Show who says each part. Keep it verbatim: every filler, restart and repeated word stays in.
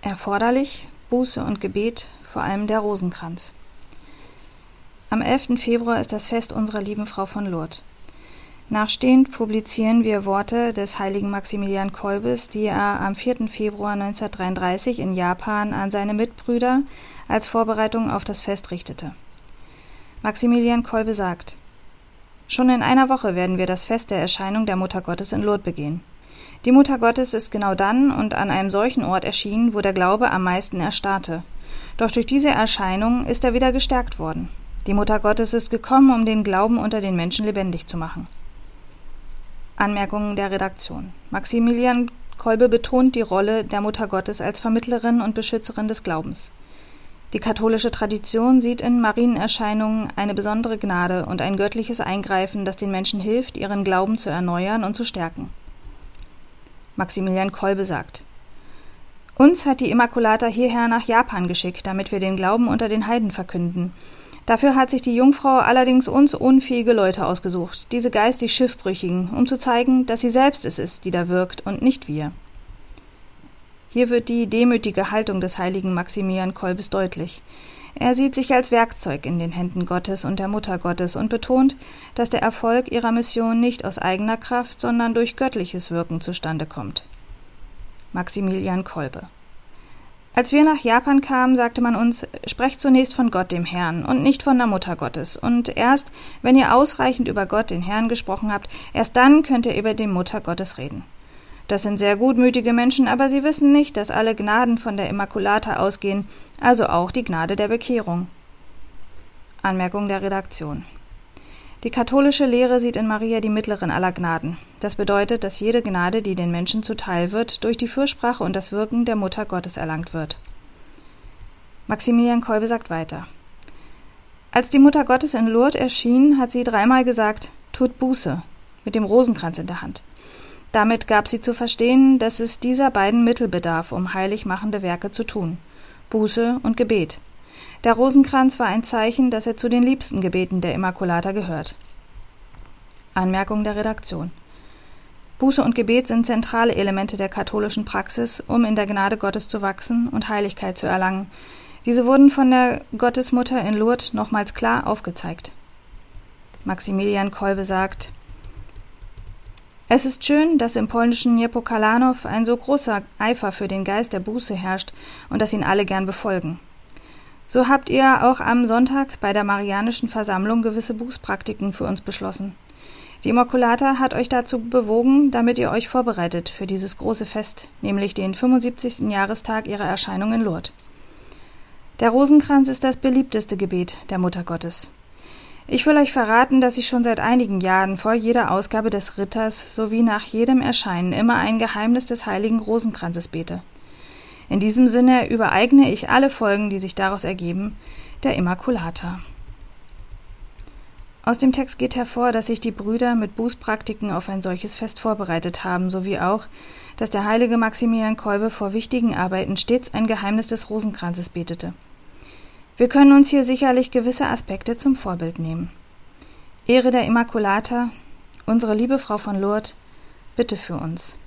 Speaker 1: Erforderlich Buße und Gebet, vor allem der Rosenkranz. Am elften Februar ist das Fest unserer lieben Frau von Lourdes. Nachstehend publizieren wir Worte des heiligen Maximilian Kolbes, die er am vierten Februar neunzehnhundertdreiunddreißig in Japan an seine Mitbrüder als Vorbereitung auf das Fest richtete. Maximilian Kolbe sagt: Schon in einer Woche werden wir das Fest der Erscheinung der Mutter Gottes in Lourdes begehen. Die Mutter Gottes ist genau dann und an einem solchen Ort erschienen, wo der Glaube am meisten erstarrte. Doch durch diese Erscheinung ist er wieder gestärkt worden. Die Mutter Gottes ist gekommen, um den Glauben unter den Menschen lebendig zu machen. Anmerkungen der Redaktion. Maximilian Kolbe betont die Rolle der Mutter Gottes als Vermittlerin und Beschützerin des Glaubens. Die katholische Tradition sieht in Marienerscheinungen eine besondere Gnade und ein göttliches Eingreifen, das den Menschen hilft, ihren Glauben zu erneuern und zu stärken. Maximilian Kolbe sagt: Uns hat die Immaculata hierher nach Japan geschickt, damit wir den Glauben unter den Heiden verkünden. Dafür hat sich die Jungfrau allerdings uns unfähige Leute ausgesucht, diese geistig Schiffbrüchigen, um zu zeigen, dass sie selbst es ist, die da wirkt und nicht wir. Hier wird die demütige Haltung des heiligen Maximilian Kolbes deutlich. Er sieht sich als Werkzeug in den Händen Gottes und der Mutter Gottes und betont, dass der Erfolg ihrer Mission nicht aus eigener Kraft, sondern durch göttliches Wirken zustande kommt. Maximilian Kolbe. Als wir nach Japan kamen, sagte man uns, sprecht zunächst von Gott, dem Herrn, und nicht von der Mutter Gottes. Und erst, wenn ihr ausreichend über Gott, den Herrn, gesprochen habt, erst dann könnt ihr über die Mutter Gottes reden. Das sind sehr gutmütige Menschen, aber sie wissen nicht, dass alle Gnaden von der Immaculata ausgehen, also auch die Gnade der Bekehrung. Anmerkung der Redaktion. Die katholische Lehre sieht in Maria die Mittlerin aller Gnaden. Das bedeutet, dass jede Gnade, die den Menschen zuteil wird, durch die Fürsprache und das Wirken der Mutter Gottes erlangt wird. Maximilian Kolbe sagt weiter: Als die Mutter Gottes in Lourdes erschien, hat sie dreimal gesagt, tut Buße, mit dem Rosenkranz in der Hand. Damit gab sie zu verstehen, dass es dieser beiden Mittel bedarf, um heilig machende Werke zu tun: Buße und Gebet. Der Rosenkranz war ein Zeichen, dass er zu den liebsten Gebeten der Immaculata gehört. Anmerkung der Redaktion. Buße und Gebet sind zentrale Elemente der katholischen Praxis, um in der Gnade Gottes zu wachsen und Heiligkeit zu erlangen. Diese wurden von der Gottesmutter in Lourdes nochmals klar aufgezeigt. Maximilian Kolbe sagt: Es ist schön, dass im polnischen Niepokalanow ein so großer Eifer für den Geist der Buße herrscht und dass ihn alle gern befolgen. So habt ihr auch am Sonntag bei der Marianischen Versammlung gewisse Bußpraktiken für uns beschlossen. Die Immaculata hat euch dazu bewogen, damit ihr euch vorbereitet für dieses große Fest, nämlich den fünfundsiebzigsten Jahrestag ihrer Erscheinung in Lourdes. Der Rosenkranz ist das beliebteste Gebet der Mutter Gottes. Ich will euch verraten, dass ich schon seit einigen Jahren vor jeder Ausgabe des Ritters sowie nach jedem Erscheinen immer ein Geheimnis des heiligen Rosenkranzes bete. In diesem Sinne übereigne ich alle Folgen, die sich daraus ergeben, der Immaculata. Aus dem Text geht hervor, dass sich die Brüder mit Bußpraktiken auf ein solches Fest vorbereitet haben, sowie auch, dass der heilige Maximilian Kolbe vor wichtigen Arbeiten stets ein Geheimnis des Rosenkranzes betete. Wir können uns hier sicherlich gewisse Aspekte zum Vorbild nehmen. Ehre der Immaculata, unsere liebe Frau von Lourdes, bitte für uns.